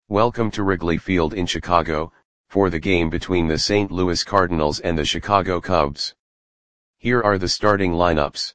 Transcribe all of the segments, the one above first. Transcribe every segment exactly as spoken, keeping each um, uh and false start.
Welcome to Wrigley Field in Chicago, for the game between the Saint Louis Cardinals and the Chicago Cubs. Here are the starting lineups.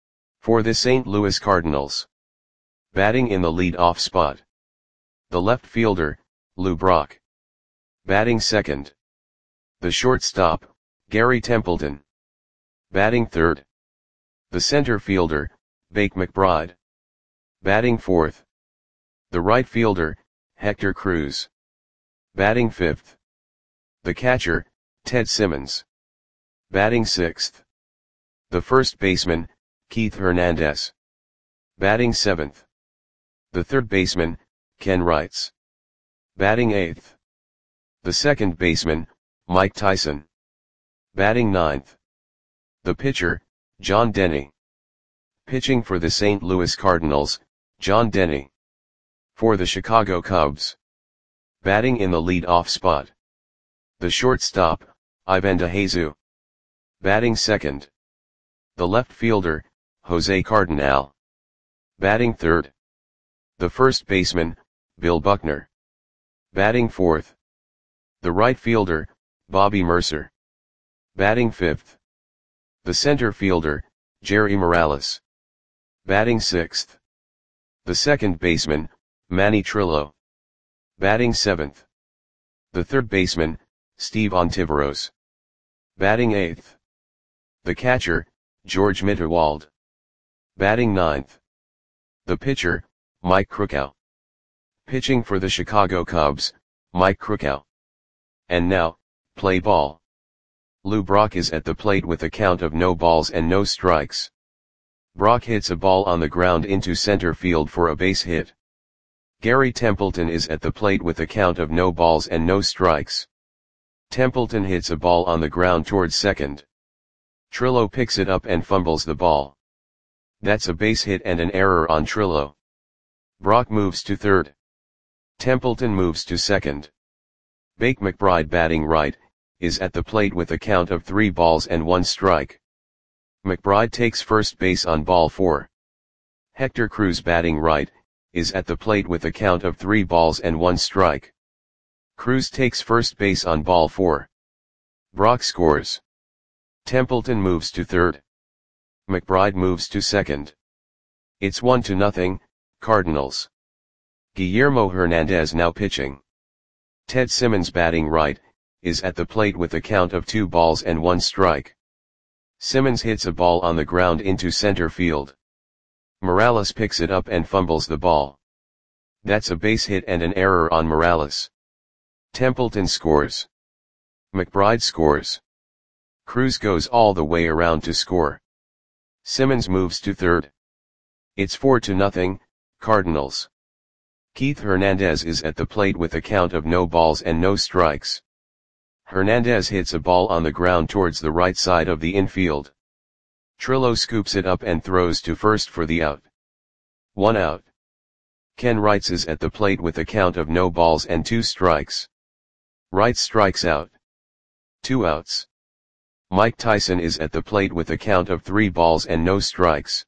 For the Saint Louis Cardinals. Batting in the lead-off spot. The left fielder, Lou Brock. Batting second. The shortstop, Gary Templeton. Batting third. The center fielder, Bake McBride. Batting fourth. The right fielder, Hector Cruz. Batting fifth. The catcher, Ted Simmons. Batting sixth. The first baseman, Keith Hernandez. Batting seventh. The third baseman, Ken Wrights. Batting eighth. The second baseman, Mike Tyson. Batting ninth. The pitcher, John Denny. Pitching for the Saint Louis Cardinals, John Denny. For the Chicago Cubs. Batting in the lead-off spot. The shortstop, Ivan DeJesus. Batting second. The left fielder, Jose Cardinal. Batting third. The first baseman, Bill Buckner. Batting fourth. The right fielder, Bobby Murcer. Batting fifth. The center fielder, Jerry Morales. Batting sixth. The second baseman, Manny Trillo. Batting seventh. The third baseman, Steve Ontiveros. Batting eighth. The catcher, George Mitterwald. Batting ninth. The pitcher, Mike Krukow. Pitching for the Chicago Cubs, Mike Krukow. And now, play ball. Lou Brock is at the plate with a count of no balls and no strikes. Brock hits a ball on the ground into center field for a base hit. Gary Templeton is at the plate with a count of no balls and no strikes. Templeton hits a ball on the ground towards second. Trillo picks it up and fumbles the ball. That's a base hit and an error on Trillo. Brock moves to third. Templeton moves to second. Bake McBride, batting right, is at the plate with a count of three balls and one strike. McBride takes first base on ball four. Hector Cruz, batting right, is at the plate with a count of three balls and one strike. Cruz takes first base on ball four. Brock scores. Templeton moves to third. McBride moves to second. It's one to nothing, Cardinals. Guillermo Hernandez now pitching. Ted Simmons, batting right, is at the plate with a count of two balls and one strike. Simmons hits a ball on the ground into center field. Morales picks it up and fumbles the ball. That's a base hit and an error on Morales. Templeton scores. McBride scores. Cruz goes all the way around to score. Simmons moves to third. It's four to nothing, Cardinals. Keith Hernandez is at the plate with a count of no balls and no strikes. Hernandez hits a ball on the ground towards the right side of the infield. Trillo scoops it up and throws to first for the out. One out. Ken Wrights is at the plate with a count of no balls and two strikes. Wright strikes out. Two outs. Mike Tyson is at the plate with a count of three balls and no strikes.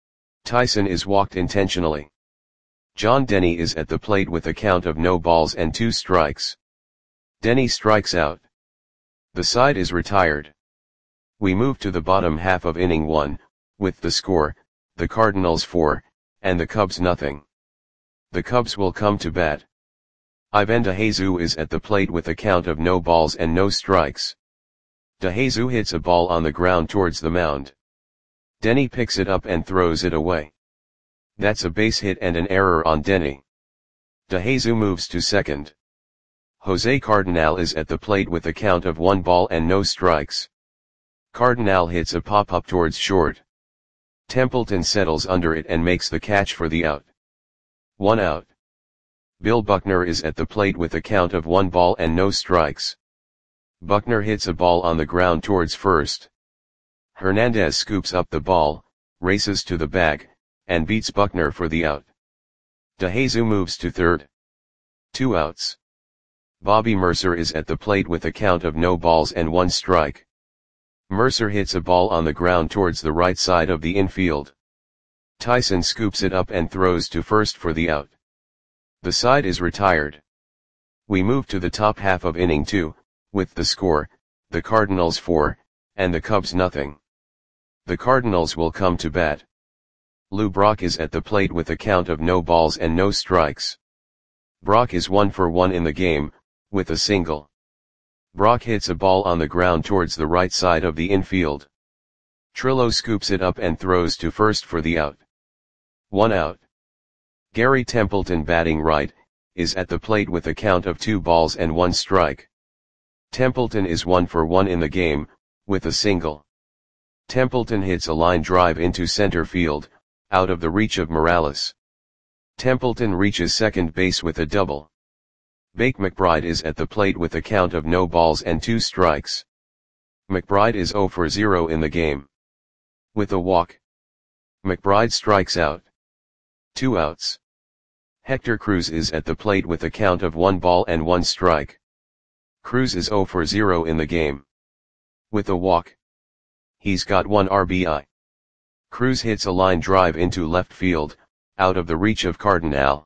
Tyson is walked intentionally. John Denny is at the plate with a count of no balls and two strikes. Denny strikes out. The side is retired. We move to the bottom half of inning one, with the score, the Cardinals four, and the Cubs nothing. The Cubs will come to bat. Ivan DeJesus is at the plate with a count of no balls and no strikes. DeJesus hits a ball on the ground towards the mound. Denny picks it up and throws it away. That's a base hit and an error on Denny. DeJesus moves to second. Jose Cardinal is at the plate with a count of one ball and no strikes. Cardinal hits a pop-up towards short. Templeton settles under it and makes the catch for the out. One out. Bill Buckner is at the plate with a count of one ball and no strikes. Buckner hits a ball on the ground towards first. Hernandez scoops up the ball, races to the bag, and beats Buckner for the out. DeJesus moves to third. Two outs. Bobby Murcer is at the plate with a count of no balls and one strike. Murcer hits a ball on the ground towards the right side of the infield. Tyson scoops it up and throws to first for the out. The side is retired. We move to the top half of inning two, with the score, the Cardinals four, and the Cubs nothing. The Cardinals will come to bat. Lou Brock is at the plate with a count of no balls and no strikes. Brock is one for one in the game, with a single. Brock hits a ball on the ground towards the right side of the infield. Trillo scoops it up and throws to first for the out. One out. Gary Templeton, batting right, is at the plate with a count of two balls and one strike. Templeton is one for one in the game, with a single. Templeton hits a line drive into center field, out of the reach of Morales. Templeton reaches second base with a double. Bake McBride is at the plate with a count of no balls and two strikes. McBride is zero for zero in the game. With a walk, McBride strikes out. Two outs. Hector Cruz is at the plate with a count of one ball and one strike. Cruz is zero for zero in the game. With a walk, he's got one R B I. Cruz hits a line drive into left field, out of the reach of Cardinal.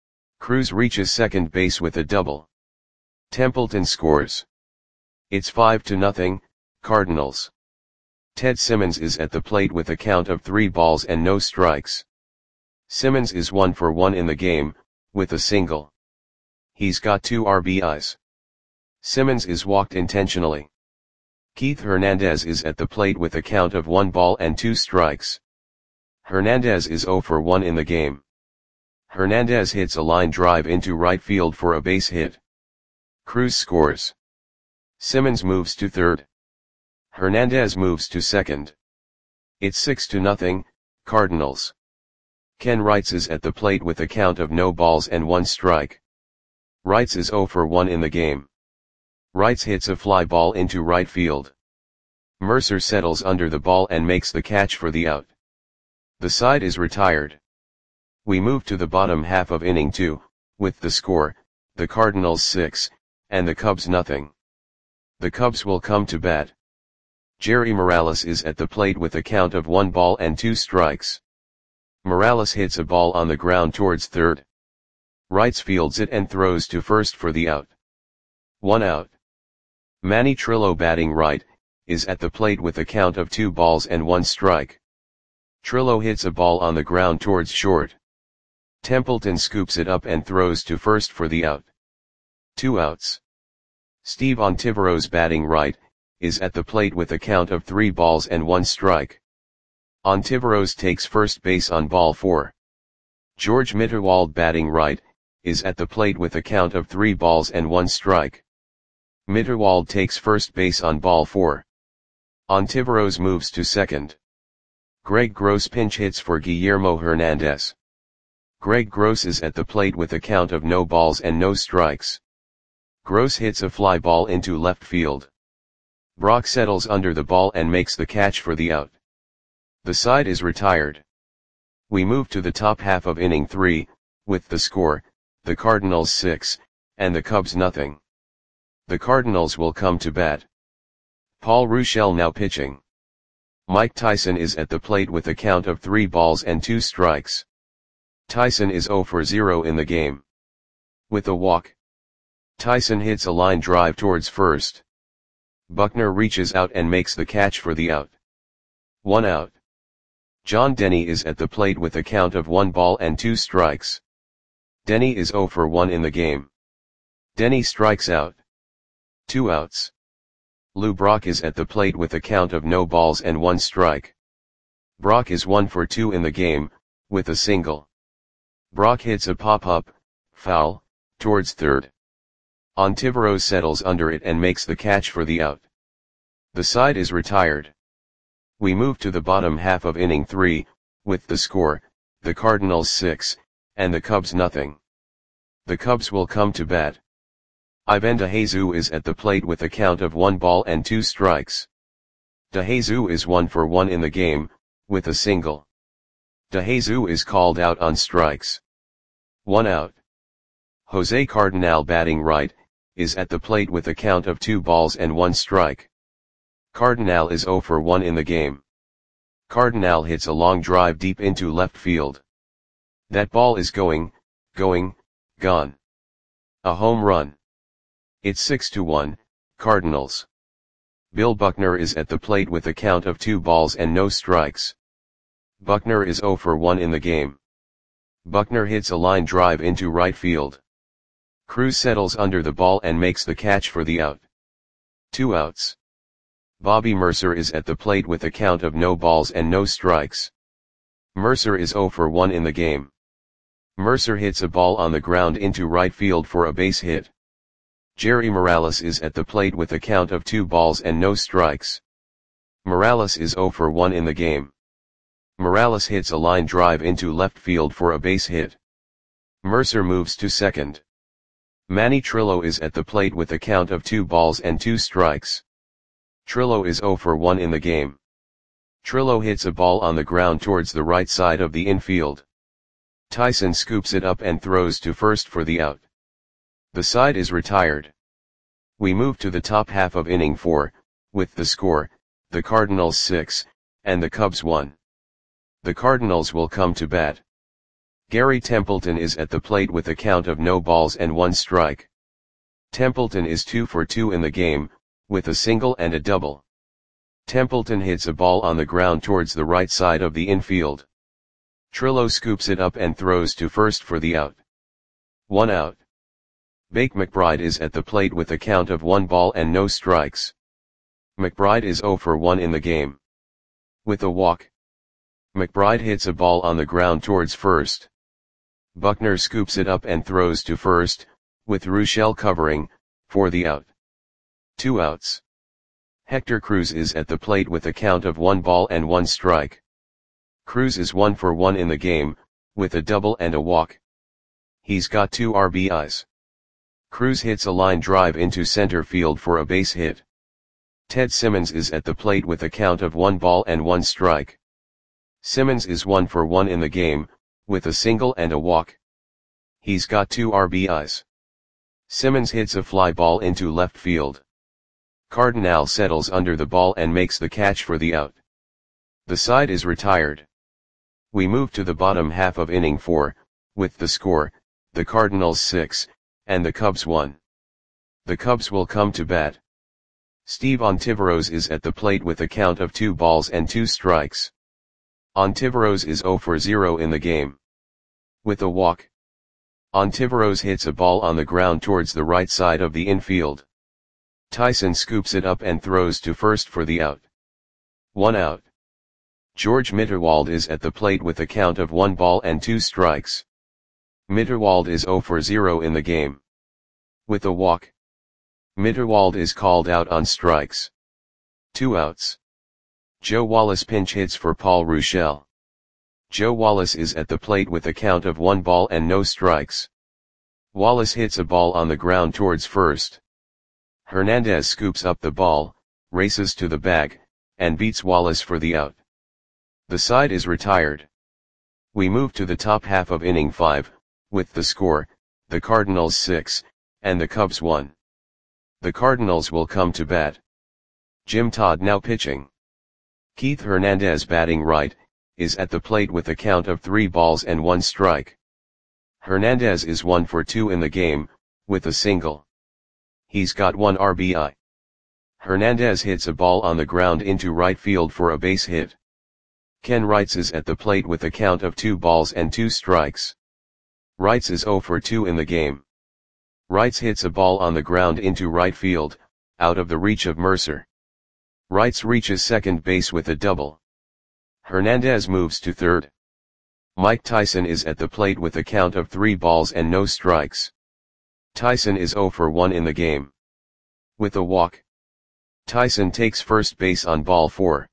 Cruz reaches second base with a double. Templeton scores. It's five to nothing, Cardinals. Ted Simmons is at the plate with a count of three balls and no strikes. Simmons is one for one in the game, with a single. He's got two R B Is. Simmons is walked intentionally. Keith Hernandez is at the plate with a count of one ball and two strikes. Hernandez is zero for one in the game. Hernandez hits a line drive into right field for a base hit. Cruz scores. Simmons moves to third. Hernandez moves to second. It's six to nothing, Cardinals. Ken Wrights is at the plate with a count of no balls and one strike. Wrights is zero for one in the game. Wrights hits a fly ball into right field. Mercer settles under the ball and makes the catch for the out. The side is retired. We move to the bottom half of inning two, with the score, the Cardinals six, and the Cubs nothing. The Cubs will come to bat. Jerry Morales is at the plate with a count of one ball and two strikes. Morales hits a ball on the ground towards third. Wrights fields it and throws to first for the out. One out. Manny Trillo, batting right, is at the plate with a count of two balls and one strike. Trillo hits a ball on the ground towards short. Templeton scoops it up and throws to first for the out. Two outs. Steve Ontiveros, batting right, is at the plate with a count of three balls and one strike. Ontiveros takes first base on ball four. George Mitterwald, batting right, is at the plate with a count of three balls and one strike. Mitterwald takes first base on ball four. Ontiveros moves to second. Greg Gross pinch hits for Guillermo Hernandez. Greg Gross is at the plate with a count of no balls and no strikes. Gross hits a fly ball into left field. Brock settles under the ball and makes the catch for the out. The side is retired. We move to the top half of inning three, with the score, the Cardinals six, and the Cubs nothing. The Cardinals will come to bat. Paul Ruschel now pitching. Mike Tyson is at the plate with a count of three balls and two strikes. Tyson is zero for zero in the game. With a walk, Tyson hits a line drive towards first. Buckner reaches out and makes the catch for the out. One out. John Denny is at the plate with a count of one ball and two strikes. Denny is zero for one in the game. Denny strikes out. Two outs. Lou Brock is at the plate with a count of no balls and one strike. Brock is one for two in the game, with a single. Brock hits a pop-up, foul, towards third. Ontiveros settles under it and makes the catch for the out. The side is retired. We move to the bottom half of inning three, with the score, the Cardinals six, and the Cubs nothing. The Cubs will come to bat. Ivan DeJesus is at the plate with a count of one ball and two strikes. DeJesus is one for one in the game, with a single. DeJesus is called out on strikes. One out. Jose Cardinal, batting right, is at the plate with a count of two balls and one strike. Cardinal is zero for one in the game. Cardinal hits a long drive deep into left field. That ball is going, going, gone. A home run. It's six to one, Cardinals. Bill Buckner is at the plate with a count of two balls and no strikes. Buckner is zero for one in the game. Buckner hits a line drive into right field. Cruz settles under the ball and makes the catch for the out. Two outs. Bobby Mercer is at the plate with a count of no balls and no strikes. Mercer is zero for one in the game. Mercer hits a ball on the ground into right field for a base hit. Jerry Morales is at the plate with a count of two balls and no strikes. Morales is zero for one in the game. Morales hits a line drive into left field for a base hit. Mercer moves to second. Manny Trillo is at the plate with a count of two balls and two strikes. Trillo is zero for one in the game. Trillo hits a ball on the ground towards the right side of the infield. Tyson scoops it up and throws to first for the out. The side is retired. We move to the top half of inning four, with the score, the Cardinals six, and the Cubs one. The Cardinals will come to bat. Gary Templeton is at the plate with a count of no balls and one strike. Templeton is two for two in the game, with a single and a double. Templeton hits a ball on the ground towards the right side of the infield. Trillo scoops it up and throws to first for the out. One out. Bake McBride is at the plate with a count of one ball and no strikes. McBride is zero for one in the game. With a walk. McBride hits a ball on the ground towards first. Buckner scoops it up and throws to first, with Rochelle covering, for the out. Two outs. Hector Cruz is at the plate with a count of one ball and one strike. Cruz is one for one in the game, with a double and a walk. He's got two R B Is. Cruz hits a line drive into center field for a base hit. Ted Simmons is at the plate with a count of one ball and one strike. Simmons is one for one in the game, with a single and a walk. He's got two R B Is. Simmons hits a fly ball into left field. Cardinal settles under the ball and makes the catch for the out. The side is retired. We move to the bottom half of inning four, with the score, the Cardinals six, and the Cubs one. The Cubs will come to bat. Steve Ontiveros is at the plate with a count of two balls and two strikes. Ontiveros is zero for zero in the game. With a walk. Ontiveros hits a ball on the ground towards the right side of the infield. Tyson scoops it up and throws to first for the out. One out. George Mitterwald is at the plate with a count of one ball and two strikes. Mitterwald is zero for zero in the game. With a walk. Mitterwald is called out on strikes. Two outs. Joe Wallace pinch hits for Paul Rochelle. Joe Wallace is at the plate with a count of one ball and no strikes. Wallace hits a ball on the ground towards first. Hernandez scoops up the ball, races to the bag, and beats Wallace for the out. The side is retired. We move to the top half of inning five, with the score, the Cardinals six, and the Cubs one. The Cardinals will come to bat. Jim Todd now pitching. Keith Hernandez batting right, is at the plate with a count of three balls and one strike. Hernandez is one for two in the game, with a single. He's got one R B I. Hernandez hits a ball on the ground into right field for a base hit. Ken Wrights is at the plate with a count of two balls and two strikes. Wrights is zero for two in the game. Wrights hits a ball on the ground into right field, out of the reach of Mercer. Wrights reaches second base with a double. Hernandez moves to third. Mike Tyson is at the plate with a count of three balls and no strikes. Tyson is zero for one in the game. With a walk. Tyson takes first base on ball four.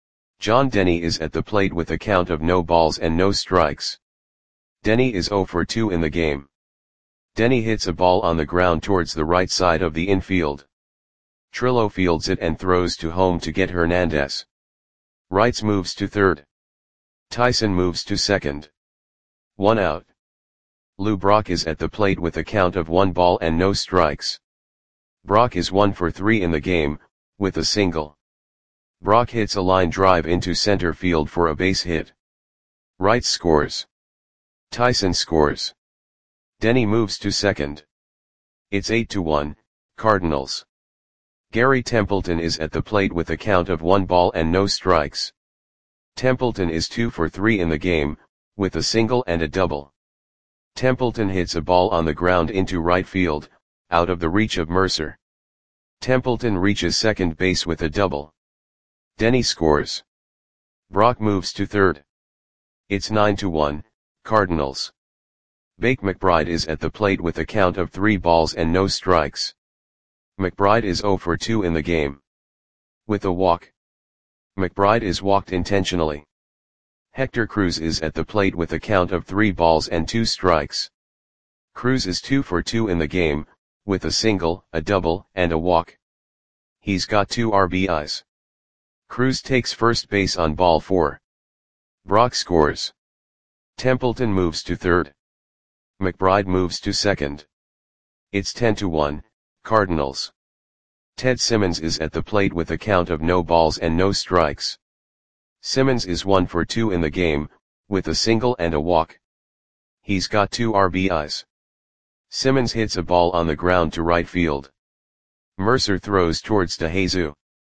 John Denny is at the plate with a count of no balls and no strikes. Denny is zero for two in the game. Denny hits a ball on the ground towards the right side of the infield. Trillo fields it and throws to home to get Hernandez. Wrights moves to third. Tyson moves to second. One out. Lou Brock is at the plate with a count of one ball and no strikes. Brock is one for three in the game, with a single. Brock hits a line drive into center field for a base hit. Wrights scores. Tyson scores. Denny moves to second. It's eight to one, Cardinals. Gary Templeton is at the plate with a count of one ball and no strikes. Templeton is two for three in the game, with a single and a double. Templeton hits a ball on the ground into right field, out of the reach of Mercer. Templeton reaches second base with a double. Denny scores. Brock moves to third. It's nine to one, Cardinals. Bake McBride is at the plate with a count of three balls and no strikes. McBride is zero for two in the game. With a walk. McBride is walked intentionally. Hector Cruz is at the plate with a count of three balls and two strikes. Cruz is two for two in the game, with a single, a double, and a walk. He's got two R B Is. Cruz takes first base on ball four. Brock scores. Templeton moves to third. McBride moves to second. It's ten to one, Cardinals. Ted Simmons is at the plate with a count of no balls and no strikes. Simmons is one for two in the game, with a single and a walk. He's got two R B Is. Simmons hits a ball on the ground to right field. Mercer throws towards DeJesus.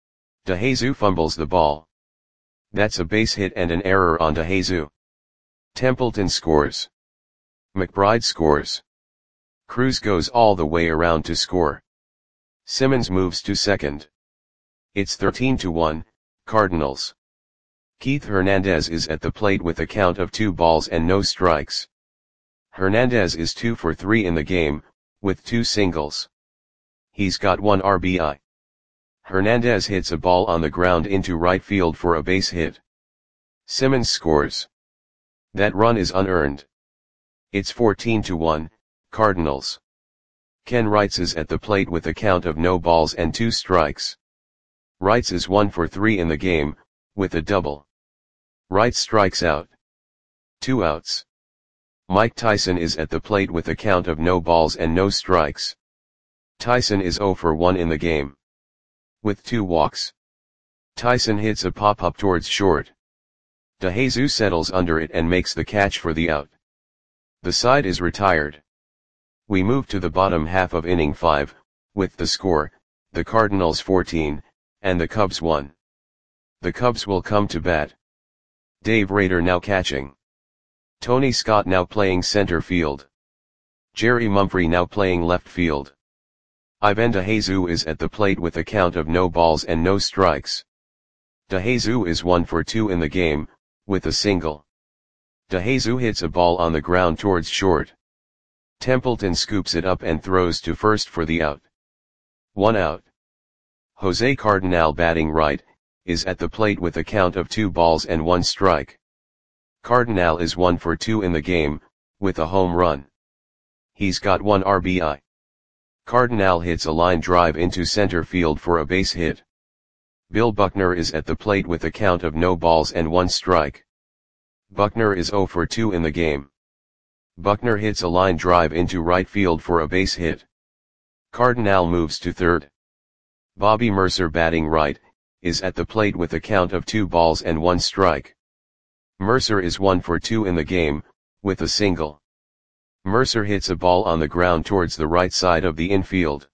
DeJesus fumbles the ball. That's a base hit and an error on DeJesus. Templeton scores. McBride scores. Cruz goes all the way around to score. Simmons moves to second. It's thirteen to one, Cardinals. Keith Hernandez is at the plate with a count of two balls and no strikes. Hernandez is two for three in the game, with two singles. He's got one R B I. Hernandez hits a ball on the ground into right field for a base hit. Simmons scores. That run is unearned. It's fourteen to one, Cardinals. Ken Wrights is at the plate with a count of no balls and two strikes. Wrights is one for three in the game, with a double. Wrights strikes out. Two outs. Mike Tyson is at the plate with a count of no balls and no strikes. Tyson is zero for one in the game. With two walks. Tyson hits a pop-up towards short. DeJesus settles under it and makes the catch for the out. The side is retired. We move to the bottom half of inning five, with the score, the Cardinals fourteen, and the Cubs one. The Cubs will come to bat. Dave Rader now catching. Tony Scott now playing center field. Jerry Mumphrey now playing left field. Ivan DeJesus is at the plate with a count of no balls and no strikes. DeJesus is one for two in the game, with a single. DeJesus hits a ball on the ground towards short. Templeton scoops it up and throws to first for the out. One out. Jose Cardinal batting right, is at the plate with a count of two balls and one strike. Cardinal is one for two in the game, with a home run. He's got one R B I. Cardinal hits a line drive into center field for a base hit. Bill Buckner is at the plate with a count of no balls and one strike. Buckner is zero for two in the game. Buckner hits a line drive into right field for a base hit. Cardinal moves to third. Bobby Mercer batting right, is at the plate with a count of two balls and one strike. Mercer is one for two in the game, with a single. Mercer hits a ball on the ground towards the right side of the infield.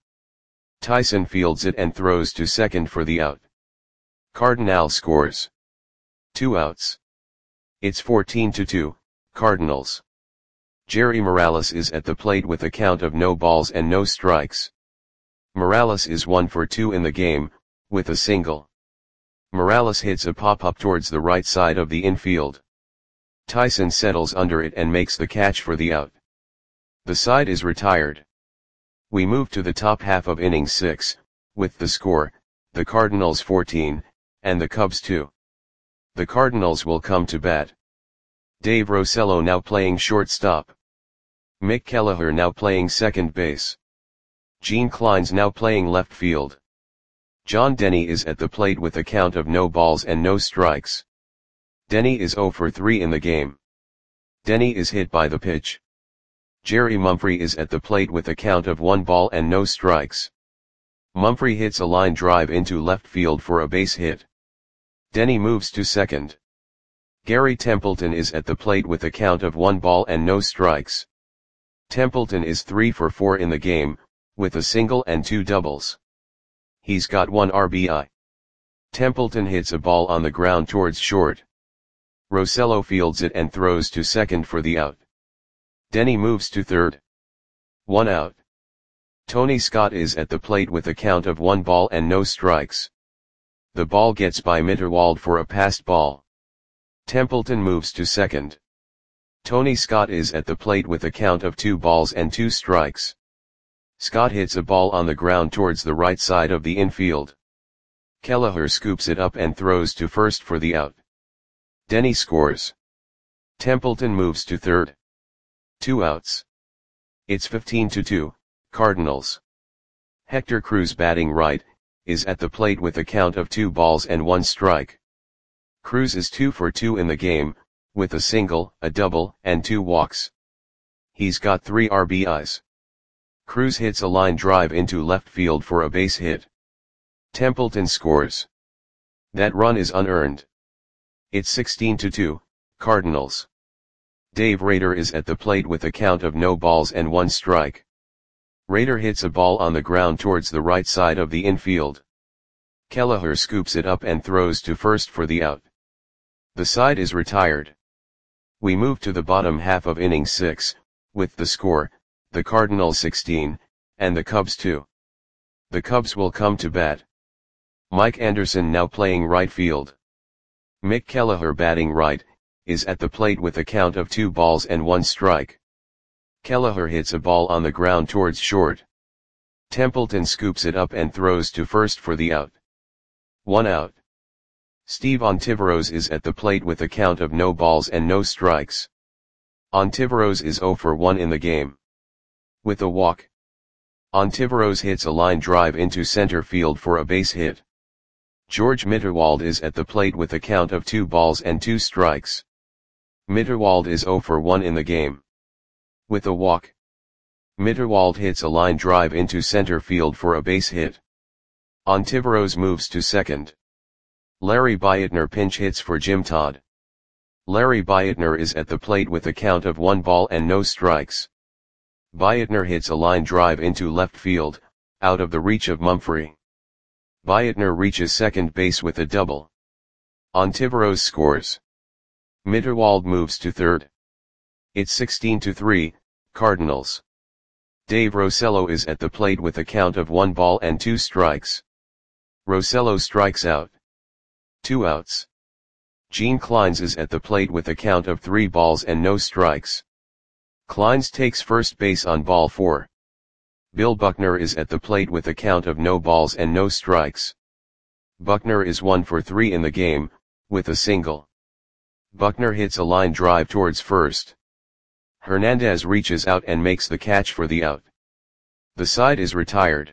Tyson fields it and throws to second for the out. Cardinal scores. Two outs. It's fourteen to two, Cardinals. Jerry Morales is at the plate with a count of no balls and no strikes. Morales is one for two in the game, with a single. Morales hits a pop-up towards the right side of the infield. Tyson settles under it and makes the catch for the out. The side is retired. We move to the top half of inning six, with the score, the Cardinals fourteen, and the Cubs two. The Cardinals will come to bat. Dave Rosello now playing shortstop. Mick Kelleher now playing second base. Gene Kleins now playing left field. John Denny is at the plate with a count of no balls and no strikes. Denny is zero for three in the game. Denny is hit by the pitch. Jerry Mumphrey is at the plate with a count of one ball and no strikes. Mumphrey hits a line drive into left field for a base hit. Denny moves to second. Gary Templeton is at the plate with a count of one ball and no strikes. Templeton is three for four in the game, with a single and two doubles. He's got one R B I. Templeton hits a ball on the ground towards short. Rosello fields it and throws to second for the out. Denny moves to third. One out. Tony Scott is at the plate with a count of one ball and no strikes. The ball gets by Mitterwald for a passed ball. Templeton moves to second. Tony Scott is at the plate with a count of two balls and two strikes. Scott hits a ball on the ground towards the right side of the infield. Kelleher scoops it up and throws to first for the out. Denny scores. Templeton moves to third. Two outs. It's fifteen to two, Cardinals. Hector Cruz, batting right, is at the plate with a count of two balls and one strike. Cruz is two for two in the game, with a single, a double, and two walks. He's got three R B Is. Cruz hits a line drive into left field for a base hit. Templeton scores. That run is unearned. It's sixteen to two, Cardinals. Dave Rader is at the plate with a count of no balls and one strike. Rader hits a ball on the ground towards the right side of the infield. Kelleher scoops it up and throws to first for the out. The side is retired. We move to the bottom half of inning six, with the score, the Cardinals sixteen, and the Cubs two. The Cubs will come to bat. Mike Anderson now playing right field. Mick Kelleher, batting right, is at the plate with a count of two balls and one strike. Kelleher hits a ball on the ground towards short. Templeton scoops it up and throws to first for the out. One out. Steve Ontiveros is at the plate with a count of no balls and no strikes. Ontiveros is zero for one in the game. With a walk. Ontiveros hits a line drive into center field for a base hit. George Mitterwald is at the plate with a count of two balls and two strikes. Mitterwald is zero for one in the game. With a walk. Mitterwald hits a line drive into center field for a base hit. Ontiveros moves to second. Larry Bietner pinch hits for Jim Todd. Larry Bietner is at the plate with a count of one ball and no strikes. Bietner hits a line drive into left field, out of the reach of Mumphrey. Bietner reaches second base with a double. Ontiveros scores. Mitterwald moves to third. It's sixteen to three, Cardinals. Dave Rosello is at the plate with a count of one ball and two strikes. Rosello strikes out. Two outs. Gene Kleins is at the plate with a count of three balls and no strikes. Kleins takes first base on ball four. Bill Buckner is at the plate with a count of no balls and no strikes. Buckner is one for three in the game, with a single. Buckner hits a line drive towards first. Hernandez reaches out and makes the catch for the out. The side is retired.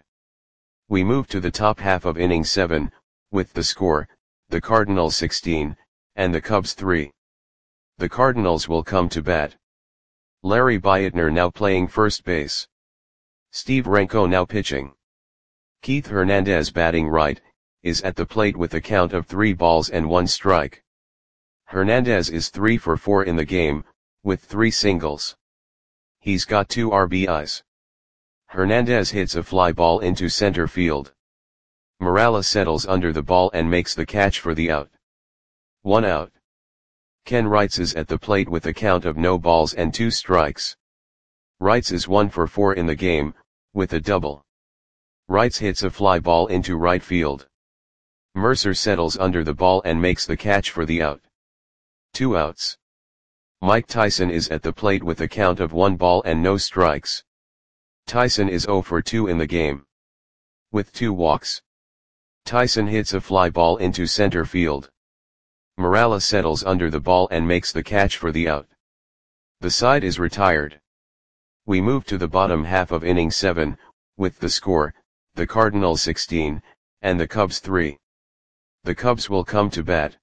We move to the top half of inning seven, with the score, the Cardinals sixteen, and the Cubs three. The Cardinals will come to bat. Larry Bietner now playing first base. Steve Renko now pitching. Keith Hernandez, batting right, is at the plate with a count of three balls and one strike. Hernandez is three for four in the game, with three singles. He's got two R B Is. Hernandez hits a fly ball into center field. Morales settles under the ball and makes the catch for the out. One out. Ken Wrights is at the plate with a count of no balls and two strikes. Wrights is one for four in the game, with a double. Wrights hits a fly ball into right field. Mercer settles under the ball and makes the catch for the out. Two outs. Mike Tyson is at the plate with a count of one ball and no strikes. Tyson is zero for two in the game. With two walks. Tyson hits a fly ball into center field. Morales settles under the ball and makes the catch for the out. The side is retired. We move to the bottom half of inning seven, with the score, the Cardinals sixteen, and the Cubs three. The Cubs will come to bat.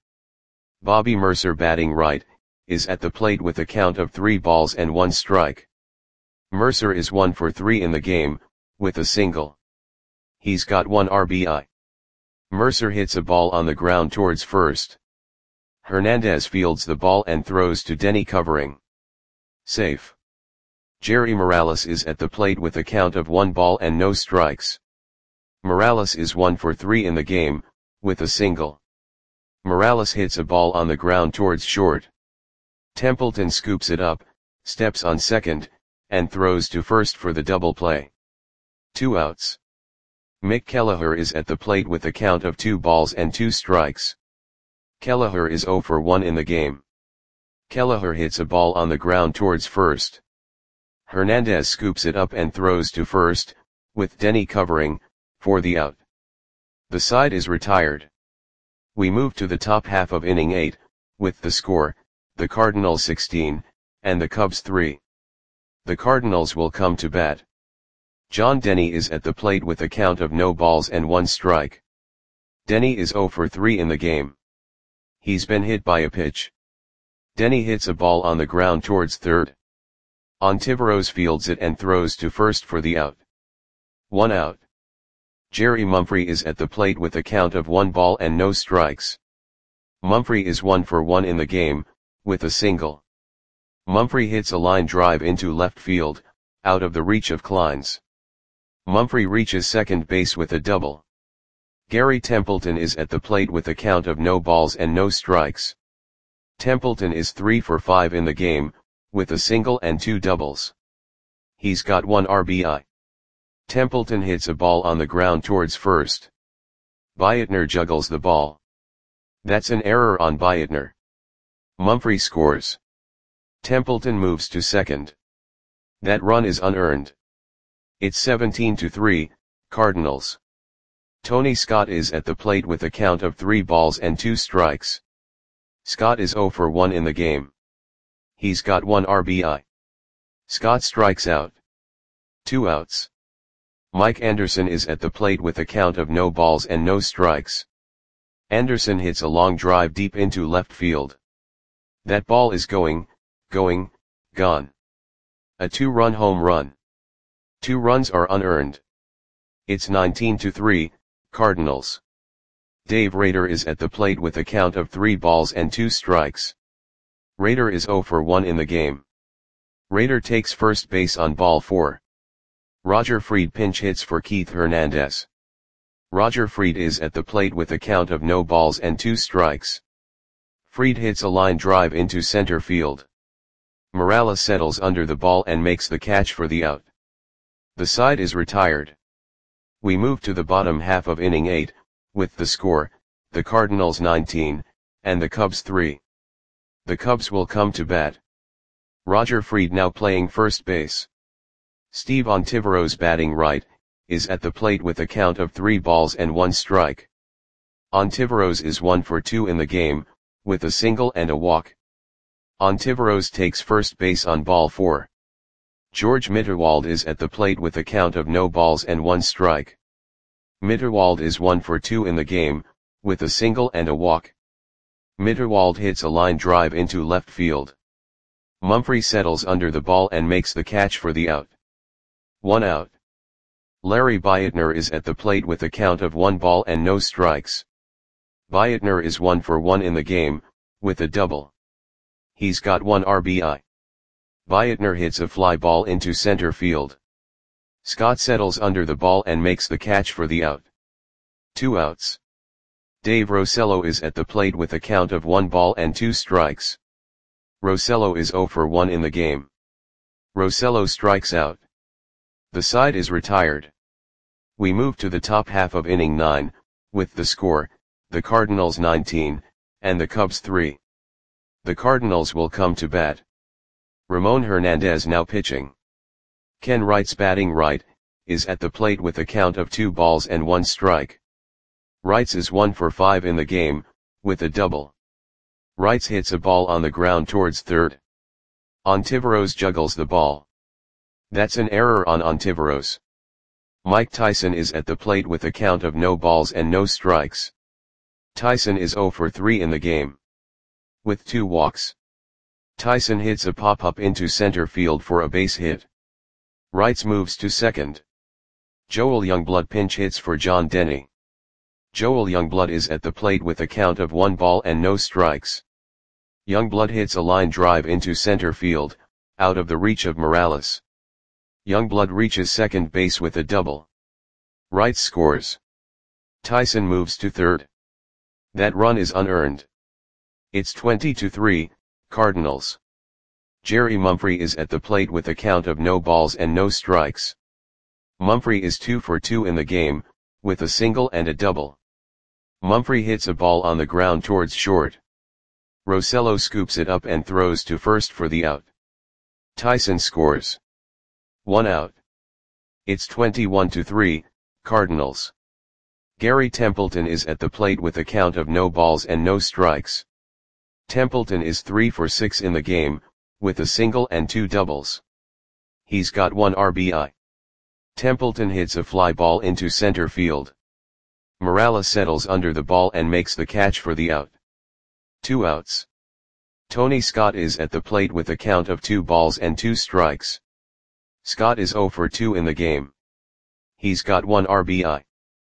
Bobby Mercer, batting right, is at the plate with a count of three balls and one strike. Mercer is one for three in the game, with a single. He's got one R B I. Mercer hits a ball on the ground towards first. Hernandez fields the ball and throws to Denny, covering. Safe. Jerry Morales is at the plate with a count of one ball and no strikes. Morales is one for three in the game, with a single. Morales hits a ball on the ground towards short. Templeton scoops it up, steps on second, and throws to first for the double play. Two outs. Mick Kelleher is at the plate with a count of two balls and two strikes. Kelleher is zero for one in the game. Kelleher hits a ball on the ground towards first. Hernandez scoops it up and throws to first, with Denny covering, for the out. The side is retired. We move to the top half of inning eight, with the score, the Cardinals sixteen, and the Cubs three. The Cardinals will come to bat. John Denny is at the plate with a count of no balls and one strike. Denny is zero for three in the game. He's been hit by a pitch. Denny hits a ball on the ground towards third. Ontiveros fields it and throws to first for the out. One out. Jerry Mumphrey is at the plate with a count of one ball and no strikes. Mumphrey is one for one in the game, with a single. Mumphrey hits a line drive into left field, out of the reach of Kleins. Mumphrey reaches second base with a double. Gary Templeton is at the plate with a count of no balls and no strikes. Templeton is three for five in the game, with a single and two doubles. He's got one R B I. Templeton hits a ball on the ground towards first. Biatner juggles the ball. That's an error on Biatner. Mumphrey scores. Templeton moves to second. That run is unearned. It's seventeen to three, Cardinals. Tony Scott is at the plate with a count of three balls and two strikes. Scott is zero for one in the game. He's got one R B I. Scott strikes out. Two outs. Mike Anderson is at the plate with a count of no balls and no strikes. Anderson hits a long drive deep into left field. That ball is going, going, gone. A two-run home run. Two runs are unearned. It's nineteen to three, Cardinals. Dave Rader is at the plate with a count of three balls and two strikes. Rader is zero for one in the game. Rader takes first base on ball four. Roger Freed pinch hits for Keith Hernandez. Roger Freed is at the plate with a count of no balls and two strikes. Freed hits a line drive into center field. Morales settles under the ball and makes the catch for the out. The side is retired. We move to the bottom half of inning eight, with the score, the Cardinals nineteen, and the Cubs three. The Cubs will come to bat. Roger Freed now playing first base. Steve Ontiveros batting right, is at the plate with a count of three balls and one strike. Ontiveros is one for two in the game, with a single and a walk. Ontiveros takes first base on ball four. George Mitterwald is at the plate with a count of no balls and one strike. Mitterwald is one for two in the game, with a single and a walk. Mitterwald hits a line drive into left field. Mumphrey settles under the ball and makes the catch for the out. One out. Larry Biatner is at the plate with a count of one ball and no strikes. Biatner is one for one in the game, with a double. He's got one R B I. Biatner hits a fly ball into center field. Scott settles under the ball and makes the catch for the out. Two outs. Dave Rosello is at the plate with a count of one ball and two strikes. Rosello is zero for one in the game. Rosello strikes out. The side is retired. We move to the top half of inning nine, with the score, the Cardinals nineteen, and the Cubs three. The Cardinals will come to bat. Ramon Hernandez now pitching. Ken Wright's batting right, is at the plate with a count of two balls and one strike. Wright's is one for five in the game, with a double. Wright's hits a ball on the ground towards third. Ontiveros juggles the ball. That's an error on Ontiveros. Mike Tyson is at the plate with a count of no balls and no strikes. Tyson is zero for three in the game, with two walks. Tyson hits a pop-up into center field for a base hit. Wright's moves to second. Joel Youngblood pinch hits for John Denny. Joel Youngblood is at the plate with a count of one ball and no strikes. Youngblood hits a line drive into center field, out of the reach of Morales. Youngblood reaches second base with a double. Wright scores. Tyson moves to third. That run is unearned. It's twenty to three, Cardinals. Jerry Mumphrey is at the plate with a count of no balls and no strikes. Mumphrey is two for two in the game, with a single and a double. Mumphrey hits a ball on the ground towards short. Rosello scoops it up and throws to first for the out. Tyson scores. One out. It's twenty-one to three, Cardinals. Gary Templeton is at the plate with a count of no balls and no strikes. Templeton is three for six in the game, with a single and two doubles. He's got one R B I. Templeton hits a fly ball into center field. Morales settles under the ball and makes the catch for the out. Two outs. Tony Scott is at the plate with a count of two balls and two strikes. Scott is zero for two in the game. He's got one R B I.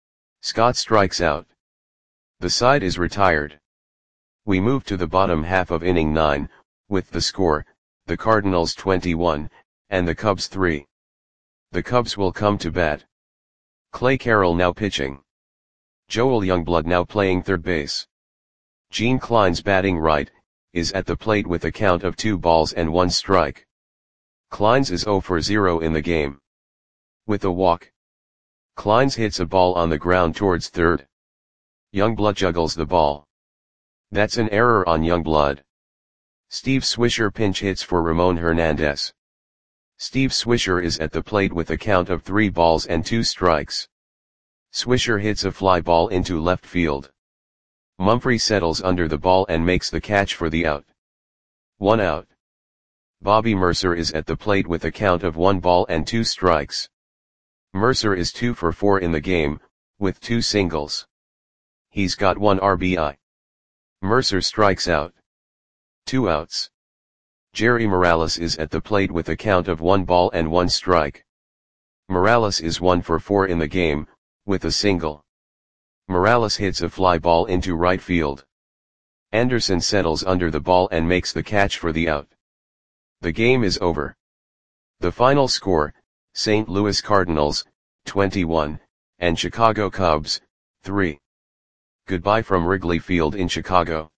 Scott strikes out. The side is retired. We move to the bottom half of inning nine, with the score, the Cardinals twenty-one, and the Cubs three. The Cubs will come to bat. Clay Carroll now pitching. Joel Youngblood now playing third base. Gene Klein's batting right, is at the plate with a count of two balls and one strike. Kleins is zero for zero in the game. With a walk. Kleins hits a ball on the ground towards third. Youngblood juggles the ball. That's an error on Youngblood. Steve Swisher pinch hits for Ramon Hernandez. Steve Swisher is at the plate with a count of three balls and two strikes. Swisher hits a fly ball into left field. Mumphrey settles under the ball and makes the catch for the out. One out. Bobby Mercer is at the plate with a count of one ball and two strikes. Mercer is two for four in the game, with two singles. He's got one R B I. Mercer strikes out. Two outs. Jerry Morales is at the plate with a count of one ball and one strike. Morales is one for four in the game, with a single. Morales hits a fly ball into right field. Anderson settles under the ball and makes the catch for the out. The game is over. The final score, Saint Louis Cardinals, twenty-one, and Chicago Cubs, three. Goodbye from Wrigley Field in Chicago.